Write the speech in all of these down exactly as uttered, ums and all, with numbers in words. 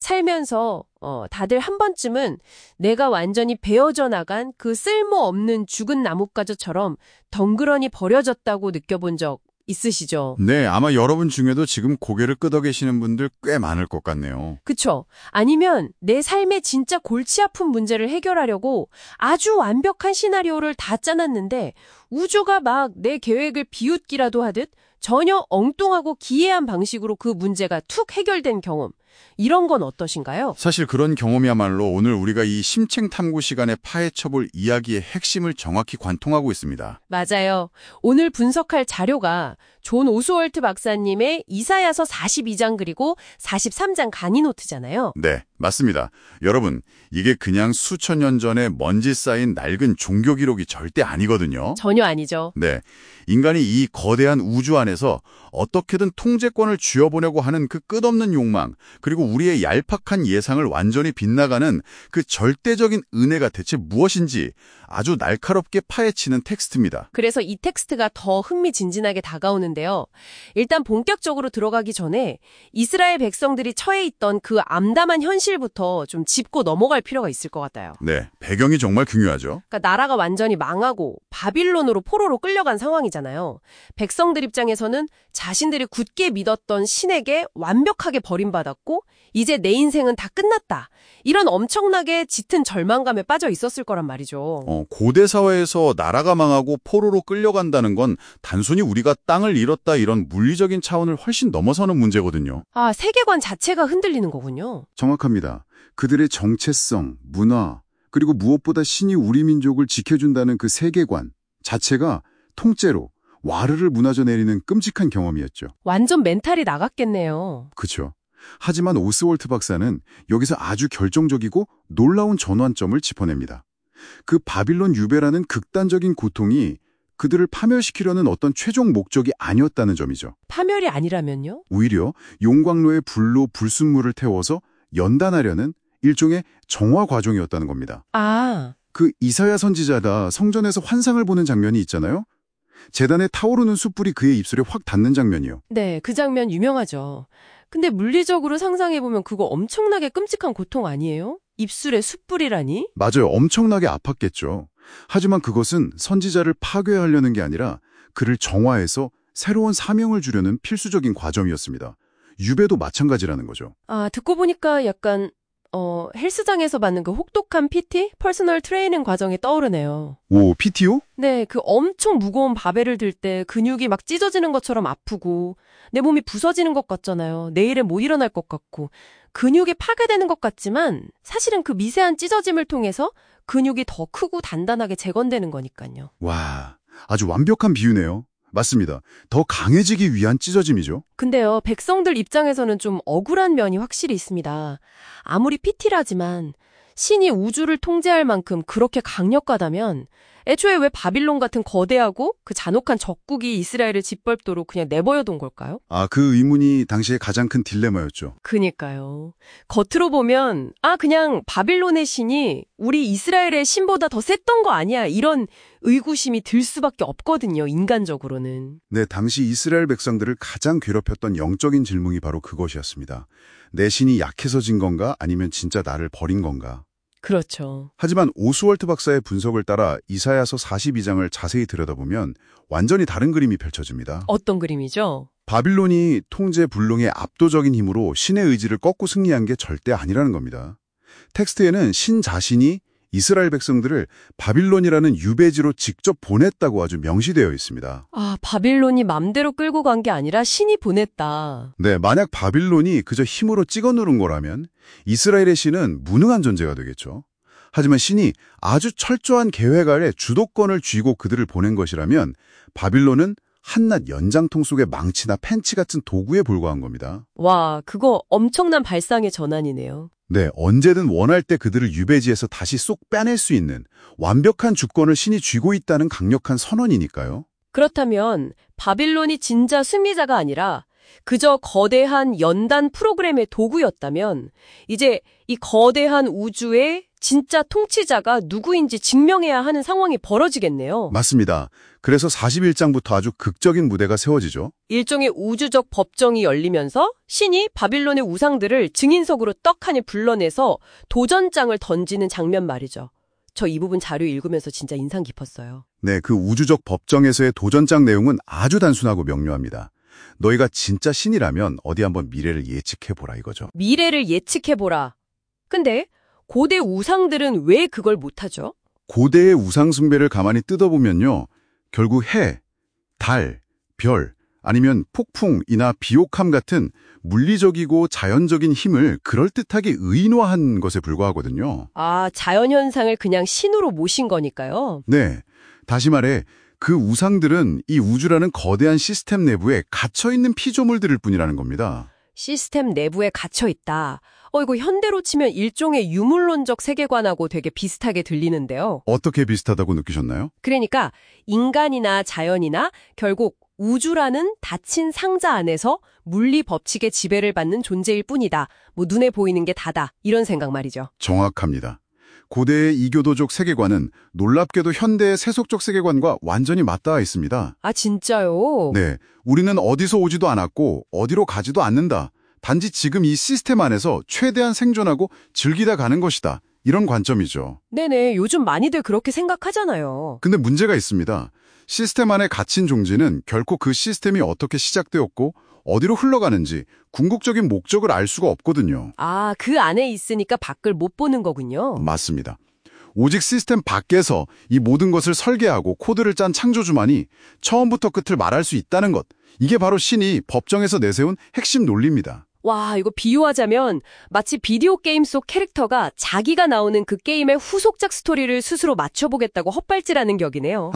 살면서 어, 다들 한 번쯤은 내가 완전히 베어져 나간 그 쓸모없는 죽은 나뭇가지처럼 덩그러니 버려졌다고 느껴본 적 있으시죠? 네, 아마 여러분 중에도 지금 고개를 끄덕 계시는 분들 꽤 많을 것 같네요. 그쵸? 아니면 내 삶의 진짜 골치 아픈 문제를 해결하려고 아주 완벽한 시나리오를 다 짜놨는데 우주가 막 내 계획을 비웃기라도 하듯 전혀 엉뚱하고 기이한 방식으로 그 문제가 툭 해결된 경험. 이런 건 어떠신가요? 사실 그런 경험이야말로 오늘 우리가 이 심층 탐구 시간에 파헤쳐볼 이야기의 핵심을 정확히 관통하고 있습니다. 맞아요. 오늘 분석할 자료가 존 오스월트 박사님의 이사야서 사십이 장 그리고 사십삼 장 강의 노트잖아요. 네, 맞습니다. 여러분, 이게 그냥 수천 년 전에 먼지 쌓인 낡은 종교 기록이 절대 아니거든요. 전혀 아니죠. 네, 인간이 이 거대한 우주 안에서 어떻게든 통제권을 쥐어보려고 하는 그 끝없는 욕망, 그리고 우리의 얄팍한 예상을 완전히 빗나가는 그 절대적인 은혜가 대체 무엇인지 아주 날카롭게 파헤치는 텍스트입니다. 그래서 이 텍스트가 더 흥미진진하게 다가오는데요. 일단 본격적으로 들어가기 전에 이스라엘 백성들이 처해 있던 그 암담한 현실부터 좀 짚고 넘어갈 필요가 있을 것 같아요. 네, 배경이 정말 중요하죠. 그러니까 나라가 완전히 망하고 바빌론으로 포로로 끌려간 상황이잖아요. 백성들 입장에서는 자신들이 굳게 믿었던 신에게 완벽하게 버림받았고 이제 내 인생은 다 끝났다. 이런 엄청나게 짙은 절망감에 빠져 있었을 거란 말이죠. 어, 고대 사회에서 나라가 망하고 포로로 끌려간다는 건 단순히 우리가 땅을 잃었다 이런 물리적인 차원을 훨씬 넘어서는 문제거든요. 아, 세계관 자체가 흔들리는 거군요. 정확합니다. 그들의 정체성, 문화, 그리고 무엇보다 신이 우리 민족을 지켜준다는 그 세계관 자체가 통째로 와르르 무너져 내리는 끔찍한 경험이었죠. 완전 멘탈이 나갔겠네요. 그렇죠. 하지만 오스월트 박사는 여기서 아주 결정적이고 놀라운 전환점을 짚어냅니다. 그 바빌론 유배라는 극단적인 고통이 그들을 파멸시키려는 어떤 최종 목적이 아니었다는 점이죠. 파멸이 아니라면요? 오히려 용광로에 불로 불순물을 태워서 연단하려는 일종의 정화 과정이었다는 겁니다. 아, 그 이사야 선지자가 성전에서 환상을 보는 장면이 있잖아요. 제단에 타오르는 숯불이 그의 입술에 확 닿는 장면이요. 네, 그 장면 유명하죠. 근데 물리적으로 상상해보면 그거 엄청나게 끔찍한 고통 아니에요? 입술에 숯불이라니? 맞아요. 엄청나게 아팠겠죠. 하지만 그것은 선지자를 파괴하려는 게 아니라 그를 정화해서 새로운 사명을 주려는 필수적인 과정이었습니다. 유배도 마찬가지라는 거죠. 아, 듣고 보니까 약간 어, 헬스장에서 받는 그 혹독한 피티? 퍼스널 트레이닝 과정이 떠오르네요. 오, 피티오? 네, 그 엄청 무거운 바벨을 들 때 근육이 막 찢어지는 것처럼 아프고 내 몸이 부서지는 것 같잖아요. 내일은 못 일어날 것 같고 근육이 파괴되는 것 같지만 사실은 그 미세한 찢어짐을 통해서 근육이 더 크고 단단하게 재건되는 거니까요. 와, 아주 완벽한 비유네요. 맞습니다. 더 강해지기 위한 찢어짐이죠. 근데요, 백성들 입장에서는 좀 억울한 면이 확실히 있습니다. 아무리 피티라지만 신이 우주를 통제할 만큼 그렇게 강력하다면 애초에 왜 바빌론 같은 거대하고 그 잔혹한 적국이 이스라엘을 짓밟도록 그냥 내버려둔 걸까요? 아, 그 의문이 당시의 가장 큰 딜레마였죠. 그니까요. 겉으로 보면 아 그냥 바빌론의 신이 우리 이스라엘의 신보다 더 셌던 거 아니야 이런 의구심이 들 수밖에 없거든요. 인간적으로는. 네, 당시 이스라엘 백성들을 가장 괴롭혔던 영적인 질문이 바로 그것이었습니다. 내 신이 약해서진 건가 아니면 진짜 나를 버린 건가? 그렇죠. 하지만 오스월트 박사의 분석을 따라 이사야서 사십이 장을 자세히 들여다보면 완전히 다른 그림이 펼쳐집니다. 어떤 그림이죠? 바빌론이 통제 불능의 압도적인 힘으로 신의 의지를 꺾고 승리한 게 절대 아니라는 겁니다. 텍스트에는 신 자신이 이스라엘 백성들을 바빌론이라는 유배지로 직접 보냈다고 아주 명시되어 있습니다. 아, 바빌론이 맘대로 끌고 간 게 아니라 신이 보냈다. 네, 만약 바빌론이 그저 힘으로 찍어 누른 거라면 이스라엘의 신은 무능한 존재가 되겠죠. 하지만 신이 아주 철저한 계획 아래 주도권을 쥐고 그들을 보낸 것이라면 바빌론은 한낱 연장통 속의 망치나 펜치 같은 도구에 불과한 겁니다. 와, 그거 엄청난 발상의 전환이네요. 네, 언제든 원할 때 그들을 유배지에서 다시 쏙 빼낼 수 있는 완벽한 주권을 신이 쥐고 있다는 강력한 선언이니까요. 그렇다면 바빌론이 진짜 승리자가 아니라 그저 거대한 연단 프로그램의 도구였다면 이제 이 거대한 우주의 진짜 통치자가 누구인지 증명해야 하는 상황이 벌어지겠네요. 맞습니다. 그래서 사십일 장부터 아주 극적인 무대가 세워지죠. 일종의 우주적 법정이 열리면서 신이 바빌론의 우상들을 증인석으로 떡하니 불러내서 도전장을 던지는 장면 말이죠. 저 이 부분 자료 읽으면서 진짜 인상 깊었어요. 네, 그 우주적 법정에서의 도전장 내용은 아주 단순하고 명료합니다. 너희가 진짜 신이라면 어디 한번 미래를 예측해보라 이거죠. 미래를 예측해보라. 근데 고대 우상들은 왜 그걸 못하죠? 고대의 우상 숭배를 가만히 뜯어보면요. 결국 해, 달, 별, 아니면 폭풍이나 비옥함 같은 물리적이고 자연적인 힘을 그럴듯하게 의인화한 것에 불과하거든요. 아, 자연현상을 그냥 신으로 모신 거니까요. 네, 다시 말해 그 우상들은 이 우주라는 거대한 시스템 내부에 갇혀있는 피조물들일 뿐이라는 겁니다. 시스템 내부에 갇혀있다. 어, 이거 현대로 치면 일종의 유물론적 세계관하고 되게 비슷하게 들리는데요. 어떻게 비슷하다고 느끼셨나요? 그러니까 인간이나 자연이나 결국 우주라는 닫힌 상자 안에서 물리 법칙의 지배를 받는 존재일 뿐이다. 뭐 눈에 보이는 게 다다. 이런 생각 말이죠. 정확합니다. 고대의 이교도적 세계관은 놀랍게도 현대의 세속적 세계관과 완전히 맞닿아 있습니다. 아, 진짜요? 네, 우리는 어디서 오지도 않았고 어디로 가지도 않는다. 단지 지금 이 시스템 안에서 최대한 생존하고 즐기다 가는 것이다. 이런 관점이죠. 네네, 요즘 많이들 그렇게 생각하잖아요. 근데 문제가 있습니다. 시스템 안에 갇힌 종지는 결코 그 시스템이 어떻게 시작되었고 어디로 흘러가는지 궁극적인 목적을 알 수가 없거든요. 아, 그 안에 있으니까 밖을 못 보는 거군요. 맞습니다. 오직 시스템 밖에서 이 모든 것을 설계하고 코드를 짠 창조주만이 처음부터 끝을 말할 수 있다는 것. 이게 바로 신이 법정에서 내세운 핵심 논리입니다. 와, 이거 비유하자면 마치 비디오 게임 속 캐릭터가 자기가 나오는 그 게임의 후속작 스토리를 스스로 맞춰보겠다고 헛발질하는 격이네요.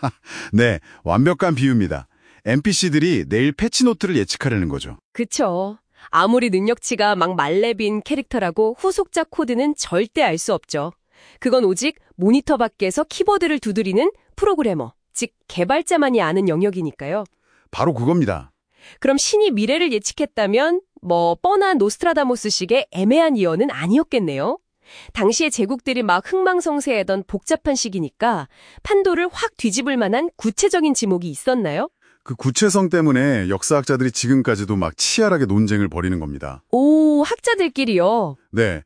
네, 완벽한 비유입니다. 엔피씨들이 내일 패치노트를 예측하려는 거죠. 그쵸. 아무리 능력치가 막 말레빈 캐릭터라고 후속작 코드는 절대 알 수 없죠. 그건 오직 모니터 밖에서 키보드를 두드리는 프로그래머, 즉 개발자만이 아는 영역이니까요. 바로 그겁니다. 그럼 신이 미래를 예측했다면 뭐 뻔한 노스트라다무스식의 애매한 예언은 아니었겠네요. 당시의 제국들이 막 흥망성쇠하던 복잡한 시기니까 판도를 확 뒤집을 만한 구체적인 지목이 있었나요? 그 구체성 때문에 역사학자들이 지금까지도 막 치열하게 논쟁을 벌이는 겁니다. 오, 학자들끼리요? 네.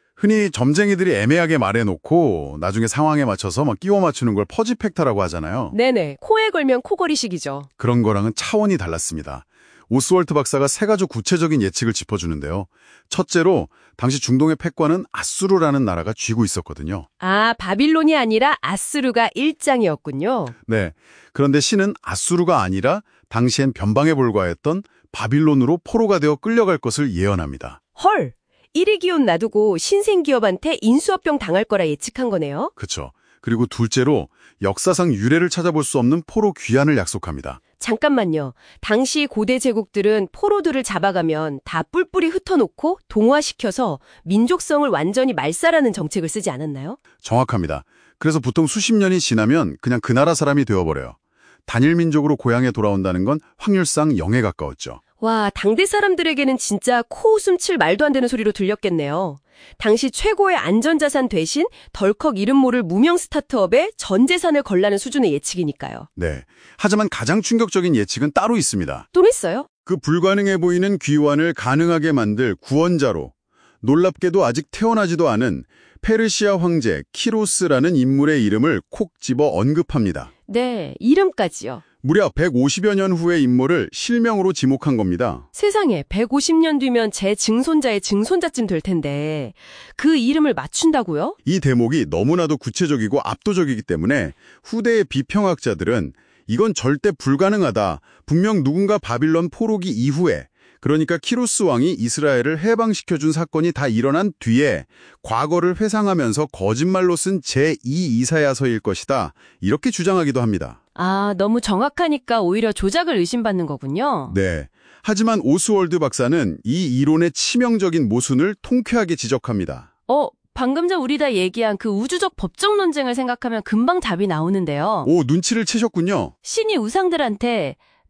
흔히 점쟁이들이 애매하게 말해놓고 나중에 상황에 맞춰서 막 끼워 맞추는 걸 퍼지팩터라고 하잖아요. 네네, 코에 걸면 코걸이식이죠. 그런 거랑은 차원이 달랐습니다. 오스월트 박사가 세 가지 구체적인 예측을 짚어주는데요. 첫째로 당시 중동의 패권은 아수르라는 나라가 쥐고 있었거든요. 아, 바빌론이 아니라 아수르가 일장이었군요. 네. 그런데 신은 아수르가 아니라 당시엔 변방에 불과했던 바빌론으로 포로가 되어 끌려갈 것을 예언합니다. 헐! 일위 기온 놔두고 신생기업한테 인수합병 당할 거라 예측한 거네요. 그렇죠. 그리고 둘째로 역사상 유례를 찾아볼 수 없는 포로 귀환을 약속합니다. 잠깐만요. 당시 고대 제국들은 포로들을 잡아가면 다 뿔뿔이 흩어놓고 동화시켜서 민족성을 완전히 말살하는 정책을 쓰지 않았나요? 정확합니다. 그래서 보통 수십 년이 지나면 그냥 그 나라 사람이 되어버려요. 단일 민족으로 고향에 돌아온다는 건 확률상 영에 가까웠죠. 와, 당대 사람들에게는 진짜 코웃음 칠 말도 안 되는 소리로 들렸겠네요. 당시 최고의 안전자산 대신 덜컥 이름 모를 무명 스타트업에 전 재산을 걸라는 수준의 예측이니까요. 네. 하지만 가장 충격적인 예측은 따로 있습니다. 또 있어요? 그 불가능해 보이는 귀환을 가능하게 만들 구원자로 놀랍게도 아직 태어나지도 않은 페르시아 황제 키로스라는 인물의 이름을 콕 집어 언급합니다. 네, 이름까지요. 무려 백오십여 년 후의 인물을 실명으로 지목한 겁니다. 세상에, 백오십 년 뒤면 제 증손자의 증손자쯤 될 텐데 그 이름을 맞춘다고요? 이 대목이 너무나도 구체적이고 압도적이기 때문에 후대의 비평학자들은 이건 절대 불가능하다. 분명 누군가 바빌론 포로기 이후에, 그러니까 키루스 왕이 이스라엘을 해방시켜준 사건이 다 일어난 뒤에 과거를 회상하면서 거짓말로 쓴 제이 이사야서일 것이다. 이렇게 주장하기도 합니다. 아, 너무 정확하니까 오히려 조작을 의심받는 거군요. 네. 하지만 오스월드 박사는 이 이론의 치명적인 모순을 통쾌하게 지적합니다. 어, 방금 전 우리 다 얘기한 그 우주적 법적 논쟁을 생각하면 금방 답이 나오는데요. 오, 눈치를 채셨군요. 신이 우상들한테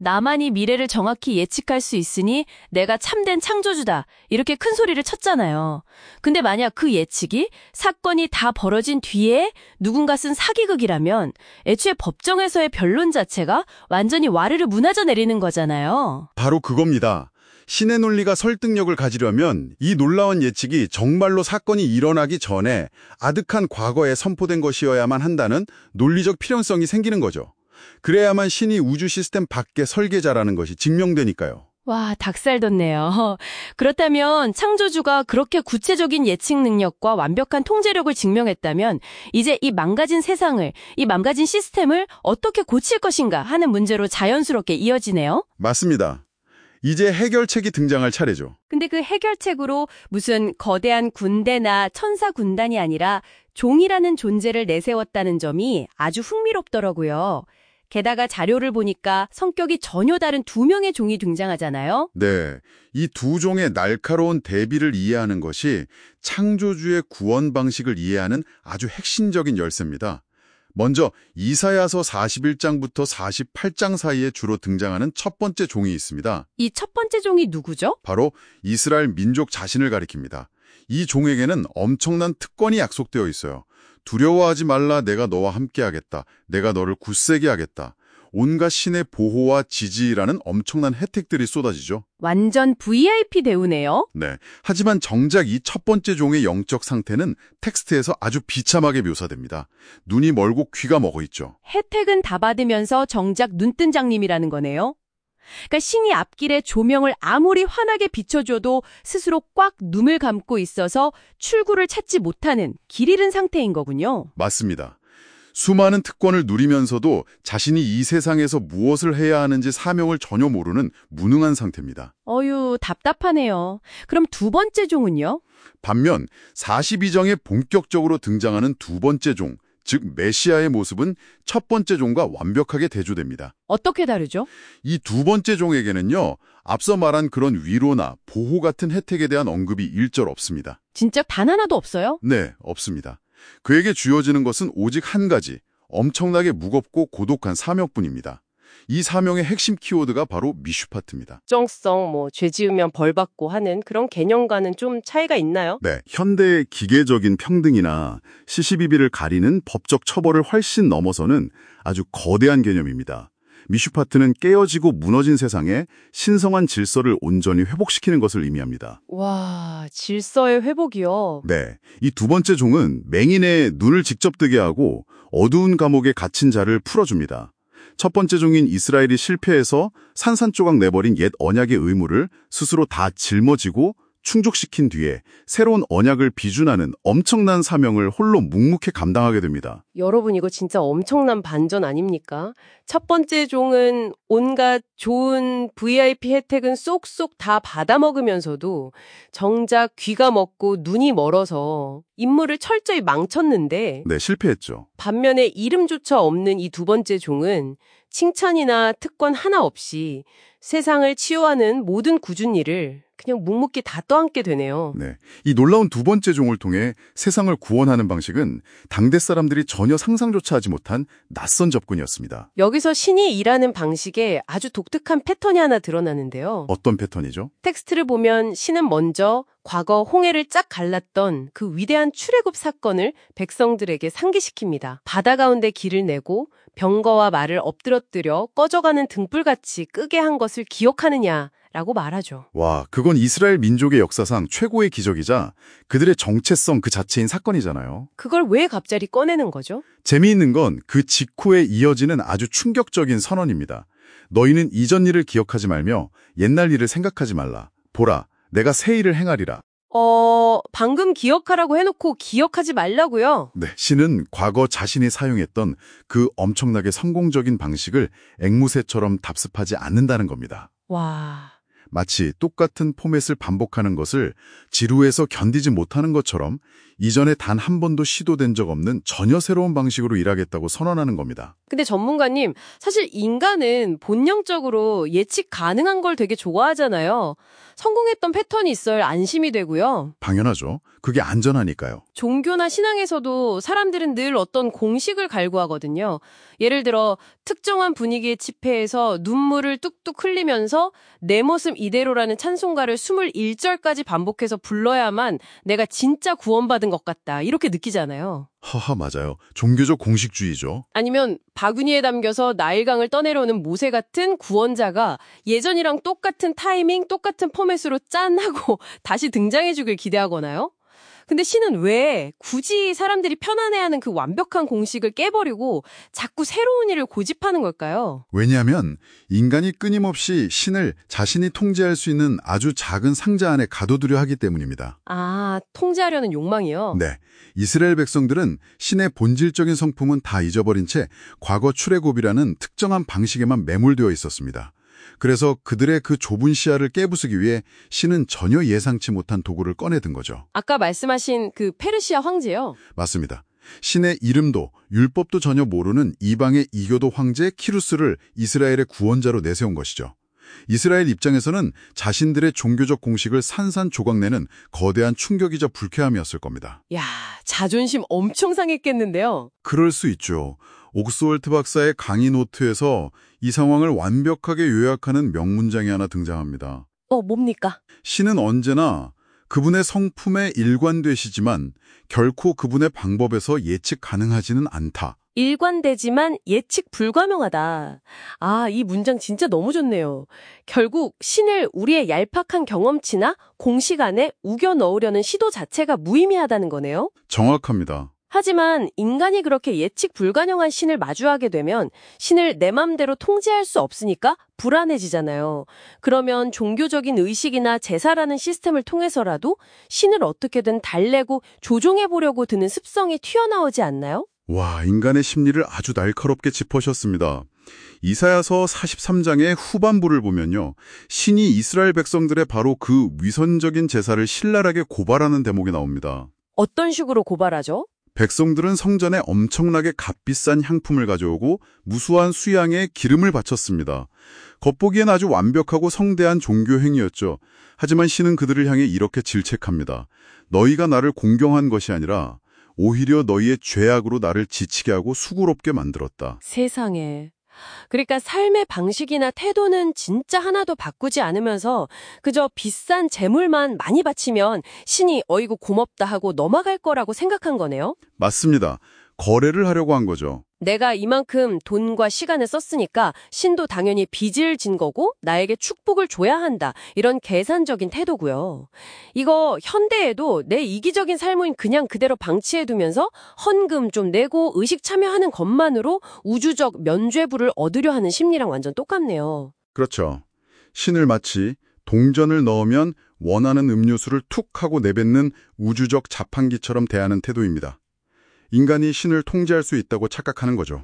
나만이 미래를 정확히 예측할 수 있으니 내가 참된 창조주다. 이렇게 큰 소리를 쳤잖아요. 근데 만약 그 예측이 사건이 다 벌어진 뒤에 누군가 쓴 사기극이라면 애초에 법정에서의 변론 자체가 완전히 와르르 무너져 내리는 거잖아요. 바로 그겁니다. 신의 논리가 설득력을 가지려면 이 놀라운 예측이 정말로 사건이 일어나기 전에 아득한 과거에 선포된 것이어야만 한다는 논리적 필연성이 생기는 거죠. 그래야만 신이 우주 시스템 밖의 설계자라는 것이 증명되니까요. 와, 닭살 돋네요. 그렇다면 창조주가 그렇게 구체적인 예측 능력과 완벽한 통제력을 증명했다면 이제 이 망가진 세상을, 이 망가진 시스템을 어떻게 고칠 것인가 하는 문제로 자연스럽게 이어지네요. 맞습니다. 이제 해결책이 등장할 차례죠. 근데 그 해결책으로 무슨 거대한 군대나 천사 군단이 아니라 종이라는 존재를 내세웠다는 점이 아주 흥미롭더라고요. 게다가 자료를 보니까 성격이 전혀 다른 두 명의 종이 등장하잖아요. 네, 이 두 종의 날카로운 대비를 이해하는 것이 창조주의 구원 방식을 이해하는 아주 핵심적인 열쇠입니다. 먼저 이사야서 사십일 장부터 사십팔 장 사이에 주로 등장하는 첫 번째 종이 있습니다. 이 첫 번째 종이 누구죠? 바로 이스라엘 민족 자신을 가리킵니다. 이 종에게는 엄청난 특권이 약속되어 있어요. 두려워하지 말라, 내가 너와 함께하겠다. 내가 너를 굳세게 하겠다. 온갖 신의 보호와 지지라는 엄청난 혜택들이 쏟아지죠. 완전 브이아이피 대우네요. 네. 하지만 정작 이 첫 번째 종의 영적 상태는 텍스트에서 아주 비참하게 묘사됩니다. 눈이 멀고 귀가 먹어 있죠. 혜택은 다 받으면서 정작 눈뜬 장님이라는 거네요. 그러니까 신이 앞길에 조명을 아무리 환하게 비춰줘도 스스로 꽉 눈을 감고 있어서 출구를 찾지 못하는 길 잃은 상태인 거군요. 맞습니다. 수많은 특권을 누리면서도 자신이 이 세상에서 무엇을 해야 하는지 사명을 전혀 모르는 무능한 상태입니다. 어휴, 답답하네요. 그럼 두 번째 종은요? 반면 사십이 장에 본격적으로 등장하는 두 번째 종, 즉 메시아의 모습은 첫 번째 종과 완벽하게 대조됩니다. 어떻게 다르죠? 이 두 번째 종에게는요, 앞서 말한 그런 위로나 보호 같은 혜택에 대한 언급이 일절 없습니다. 진짜 단 하나도 없어요? 네, 없습니다. 그에게 주어지는 것은 오직 한 가지, 엄청나게 무겁고 고독한 사명뿐입니다. 이 사명의 핵심 키워드가 바로 미슈파트입니다. 정성, 뭐 죄 지으면 벌 받고 하는 그런 개념과는 좀 차이가 있나요? 네, 현대의 기계적인 평등이나 시시비비를 가리는 법적 처벌을 훨씬 넘어서는 아주 거대한 개념입니다. 미슈파트는 깨어지고 무너진 세상에 신성한 질서를 온전히 회복시키는 것을 의미합니다. 와, 질서의 회복이요. 네, 이 두 번째 종은 맹인의 눈을 직접 뜨게 하고 어두운 감옥에 갇힌 자를 풀어줍니다. 첫 번째 종인 이스라엘이 실패해서 산산조각 내버린 옛 언약의 의무를 스스로 다 짊어지고 충족시킨 뒤에 새로운 언약을 비준하는 엄청난 사명을 홀로 묵묵히 감당하게 됩니다. 여러분, 이거 진짜 엄청난 반전 아닙니까? 첫 번째 종은 온갖 좋은 브이아이피 혜택은 쏙쏙 다 받아먹으면서도 정작 귀가 먹고 눈이 멀어서 임무를 철저히 망쳤는데, 네, 실패했죠. 반면에 이름조차 없는 이 두 번째 종은 칭찬이나 특권 하나 없이 세상을 치유하는 모든 굳은 일을 그냥 묵묵히 다 떠안게 되네요. 네, 이 놀라운 두 번째 종을 통해 세상을 구원하는 방식은 당대 사람들이 전혀 상상조차 하지 못한 낯선 접근이었습니다. 여기서 신이 일하는 방식에 아주 독특한 패턴이 하나 드러나는데요. 어떤 패턴이죠? 텍스트를 보면 신은 먼저 과거 홍해를 쫙 갈랐던 그 위대한 출애굽 사건을 백성들에게 상기시킵니다. 바다 가운데 길을 내고 병거와 말을 엎드러뜨려 꺼져가는 등불같이 끄게 한 것을 기억하느냐 라고 말하죠. 와, 그건 이스라엘 민족의 역사상 최고의 기적이자 그들의 정체성 그 자체인 사건이잖아요. 그걸 왜 갑자기 꺼내는 거죠? 재미있는 건 그 직후에 이어지는 아주 충격적인 선언입니다. 너희는 이전 일을 기억하지 말며 옛날 일을 생각하지 말라. 보라, 내가 새 일을 행하리라. 어, 방금 기억하라고 해놓고 기억하지 말라고요? 네, 신은 과거 자신이 사용했던 그 엄청나게 성공적인 방식을 앵무새처럼 답습하지 않는다는 겁니다. 와... 마치 똑같은 포맷을 반복하는 것을 지루해서 견디지 못하는 것처럼 이전에 단 한 번도 시도된 적 없는 전혀 새로운 방식으로 일하겠다고 선언하는 겁니다. 근데 전문가님, 사실 인간은 본능적으로 예측 가능한 걸 되게 좋아하잖아요. 성공했던 패턴이 있어야 안심이 되고요. 당연하죠. 그게 안전하니까요. 종교나 신앙에서도 사람들은 늘 어떤 공식을 갈구하거든요. 예를 들어 특정한 분위기에 집회에서 눈물을 뚝뚝 흘리면서 내 모습 이대로라는 찬송가를 이십일 절까지 반복해서 불러야만 내가 진짜 구원받은 것 같다. 이렇게 느끼잖아요. 하하, 맞아요. 종교적 공식주의죠. 아니면 바구니에 담겨서 나일강을 떠내려오는 모세 같은 구원자가 예전이랑 똑같은 타이밍, 똑같은 포맷으로 짠 하고 다시 등장해주길 기대하거나요? 근데 신은 왜 굳이 사람들이 편안해하는 그 완벽한 공식을 깨버리고 자꾸 새로운 일을 고집하는 걸까요? 왜냐하면 인간이 끊임없이 신을 자신이 통제할 수 있는 아주 작은 상자 안에 가둬두려 하기 때문입니다. 아, 통제하려는 욕망이요? 네, 이스라엘 백성들은 신의 본질적인 성품은 다 잊어버린 채 과거 출애굽이라는 특정한 방식에만 매몰되어 있었습니다. 그래서 그들의 그 좁은 시야를 깨부수기 위해 신은 전혀 예상치 못한 도구를 꺼내든 거죠. 아까 말씀하신 그 페르시아 황제요? 맞습니다. 신의 이름도 율법도 전혀 모르는 이방의 이교도 황제 키루스를 이스라엘의 구원자로 내세운 것이죠. 이스라엘 입장에서는 자신들의 종교적 공식을 산산조각내는 거대한 충격이자 불쾌함이었을 겁니다. 야, 자존심 엄청 상했겠는데요? 그럴 수 있죠. 옥스월트 박사의 강의 노트에서 이 상황을 완벽하게 요약하는 명문장이 하나 등장합니다. 어, 뭡니까? 신은 언제나 그분의 성품에 일관되시지만 결코 그분의 방법에서 예측 가능하지는 않다. 일관되지만 예측 불가능하다. 아, 이 문장 진짜 너무 좋네요. 결국 신을 우리의 얄팍한 경험치나 공식 안에 우겨 넣으려는 시도 자체가 무의미하다는 거네요. 정확합니다. 하지만 인간이 그렇게 예측 불가능한 신을 마주하게 되면 신을 내 맘대로 통제할 수 없으니까 불안해지잖아요. 그러면 종교적인 의식이나 제사라는 시스템을 통해서라도 신을 어떻게든 달래고 조종해보려고 드는 습성이 튀어나오지 않나요? 와, 인간의 심리를 아주 날카롭게 짚으셨습니다. 이사야서 사십삼 장의 후반부를 보면요. 신이 이스라엘 백성들의 바로 그 위선적인 제사를 신랄하게 고발하는 대목이 나옵니다. 어떤 식으로 고발하죠? 백성들은 성전에 엄청나게 값비싼 향품을 가져오고 무수한 수양에 기름을 바쳤습니다. 겉보기엔 아주 완벽하고 성대한 종교 행위였죠. 하지만 신은 그들을 향해 이렇게 질책합니다. 너희가 나를 공경한 것이 아니라 오히려 너희의 죄악으로 나를 지치게 하고 수고롭게 만들었다. 세상에. 그러니까 삶의 방식이나 태도는 진짜 하나도 바꾸지 않으면서 그저 비싼 재물만 많이 바치면 신이 어이구 고맙다 하고 넘어갈 거라고 생각한 거네요? 맞습니다. 거래를 하려고 한 거죠. 내가 이만큼 돈과 시간을 썼으니까 신도 당연히 빚을 진 거고 나에게 축복을 줘야 한다. 이런 계산적인 태도고요. 이거 현대에도 내 이기적인 삶은 그냥 그대로 방치해두면서 헌금 좀 내고 의식 참여하는 것만으로 우주적 면죄부를 얻으려 하는 심리랑 완전 똑같네요. 그렇죠. 신을 마치 동전을 넣으면 원하는 음료수를 툭 하고 내뱉는 우주적 자판기처럼 대하는 태도입니다. 인간이 신을 통제할 수 있다고 착각하는 거죠.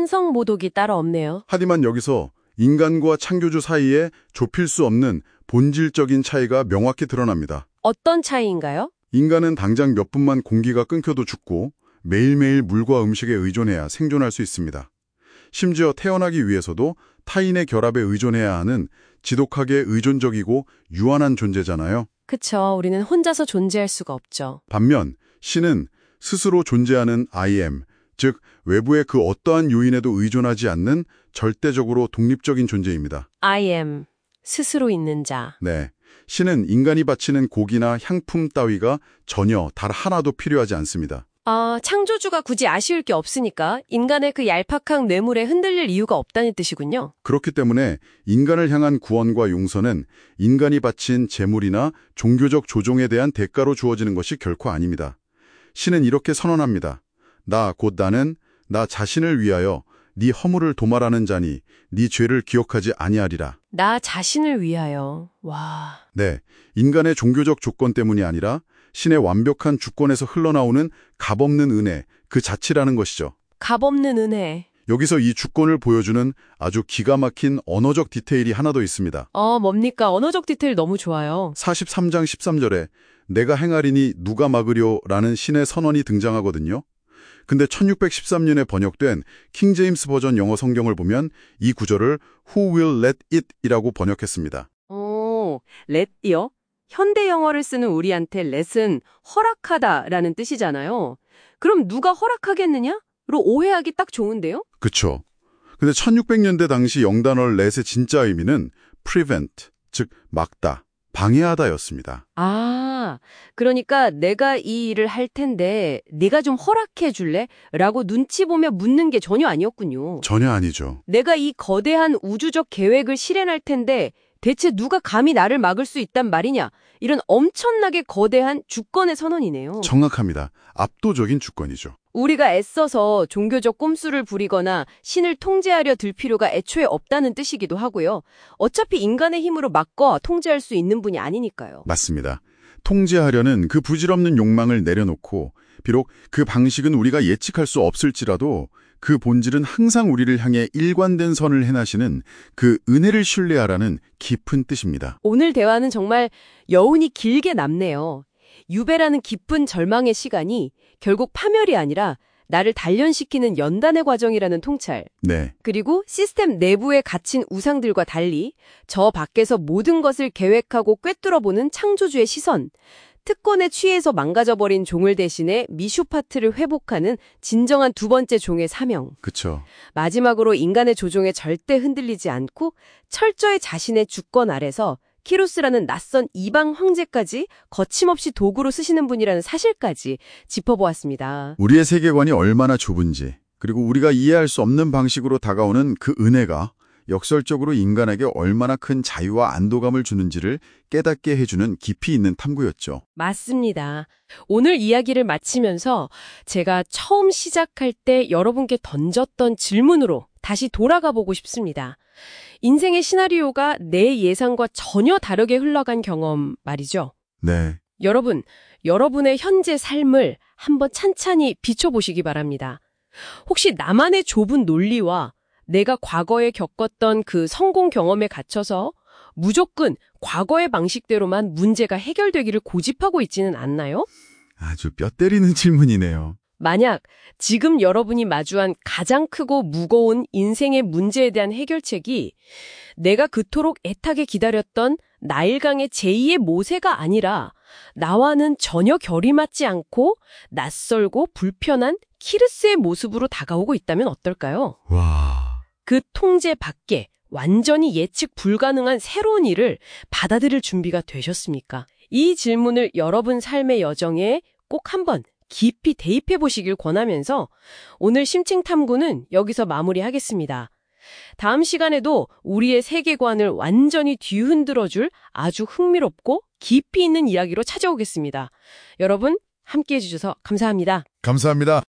신성모독이 따로 없네요. 하지만 여기서 인간과 창조주 사이에 좁힐 수 없는 본질적인 차이가 명확히 드러납니다. 어떤 차이인가요? 인간은 당장 몇 분만 공기가 끊겨도 죽고 매일매일 물과 음식에 의존해야 생존할 수 있습니다. 심지어 태어나기 위해서도 타인의 결합에 의존해야 하는 지독하게 의존적이고 유한한 존재잖아요. 그쵸. 우리는 혼자서 존재할 수가 없죠. 반면 신은 스스로 존재하는 I am, 즉 외부의 그 어떠한 요인에도 의존하지 않는 절대적으로 독립적인 존재입니다. I am, 스스로 있는 자. 네, 신은 인간이 바치는 고기나 향품 따위가 전혀 단 하나도 필요하지 않습니다. 아, 창조주가 굳이 아쉬울 게 없으니까 인간의 그 얄팍한 뇌물에 흔들릴 이유가 없다는 뜻이군요. 그렇기 때문에 인간을 향한 구원과 용서는 인간이 바친 재물이나 종교적 조종에 대한 대가로 주어지는 것이 결코 아닙니다. 신은 이렇게 선언합니다. 나 곧 나는 나 자신을 위하여 네 허물을 도말하는 자니 네 죄를 기억하지 아니하리라. 나 자신을 위하여. 와. 네, 인간의 종교적 조건 때문이 아니라 신의 완벽한 주권에서 흘러나오는 값없는 은혜, 그 자치라는 것이죠. 값없는 은혜. 여기서 이 주권을 보여주는 아주 기가 막힌 언어적 디테일이 하나 더 있습니다. 어, 뭡니까? 언어적 디테일 너무 좋아요. 사십삼 장 십삼 절에 내가 행하리니 누가 막으려라는 신의 선언이 등장하거든요. 근데 천육백십삼 년에 번역된 킹 제임스 버전 영어 성경을 보면 이 구절을 Who will let it 이라고 번역했습니다. 오, let이요? 현대 영어를 쓰는 우리한테 let은 허락하다라는 뜻이잖아요. 그럼 누가 허락하겠느냐? 로 오해하기 딱 좋은데요? 그쵸. 근데 천육백 년대 당시 영단어 let의 진짜 의미는 prevent, 즉 막다, 방해하다였습니다. 아, 그러니까 내가 이 일을 할 텐데 네가 좀 허락해 줄래? 라고 눈치 보며 묻는 게 전혀 아니었군요. 전혀 아니죠. 내가 이 거대한 우주적 계획을 실행할 텐데 대체 누가 감히 나를 막을 수 있단 말이냐? 이런 엄청나게 거대한 주권의 선언이네요. 정확합니다. 압도적인 주권이죠. 우리가 애써서 종교적 꼼수를 부리거나 신을 통제하려 들 필요가 애초에 없다는 뜻이기도 하고요. 어차피 인간의 힘으로 막고 통제할 수 있는 분이 아니니까요. 맞습니다. 통제하려는 그 부질없는 욕망을 내려놓고 비록 그 방식은 우리가 예측할 수 없을지라도 그 본질은 항상 우리를 향해 일관된 선을 행하시는 그 은혜를 신뢰하라는 깊은 뜻입니다. 오늘 대화는 정말 여운이 길게 남네요. 유배라는 깊은 절망의 시간이 결국 파멸이 아니라 나를 단련시키는 연단의 과정이라는 통찰. 네. 그리고 시스템 내부에 갇힌 우상들과 달리 저 밖에서 모든 것을 계획하고 꿰뚫어보는 창조주의 시선. 특권에 취해서 망가져버린 종을 대신해 미슈파트를 회복하는 진정한 두 번째 종의 사명. 그쵸. 마지막으로 인간의 조종에 절대 흔들리지 않고 철저히 자신의 주권 아래서 키루스라는 낯선 이방 황제까지 거침없이 도구로 쓰시는 분이라는 사실까지 짚어보았습니다. 우리의 세계관이 얼마나 좁은지, 그리고 우리가 이해할 수 없는 방식으로 다가오는 그 은혜가 역설적으로 인간에게 얼마나 큰 자유와 안도감을 주는지를 깨닫게 해주는 깊이 있는 탐구였죠. 맞습니다. 오늘 이야기를 마치면서 제가 처음 시작할 때 여러분께 던졌던 질문으로 다시 돌아가 보고 싶습니다. 인생의 시나리오가 내 예상과 전혀 다르게 흘러간 경험 말이죠. 네. 여러분, 여러분의 현재 삶을 한번 찬찬히 비춰보시기 바랍니다. 혹시 나만의 좁은 논리와 내가 과거에 겪었던 그 성공 경험에 갇혀서 무조건 과거의 방식대로만 문제가 해결되기를 고집하고 있지는 않나요? 아주 뼈 때리는 질문이네요. 만약 지금 여러분이 마주한 가장 크고 무거운 인생의 문제에 대한 해결책이 내가 그토록 애타게 기다렸던 나일강의 제이의 모세가 아니라 나와는 전혀 결이 맞지 않고 낯설고 불편한 키르스의 모습으로 다가오고 있다면 어떨까요? 와... 그 통제 밖에 완전히 예측 불가능한 새로운 일을 받아들일 준비가 되셨습니까? 이 질문을 여러분 삶의 여정에 꼭 한번 깊이 대입해 보시길 권하면서 오늘 심층탐구는 여기서 마무리하겠습니다. 다음 시간에도 우리의 세계관을 완전히 뒤흔들어줄 아주 흥미롭고 깊이 있는 이야기로 찾아오겠습니다. 여러분 함께해 주셔서 감사합니다. 감사합니다.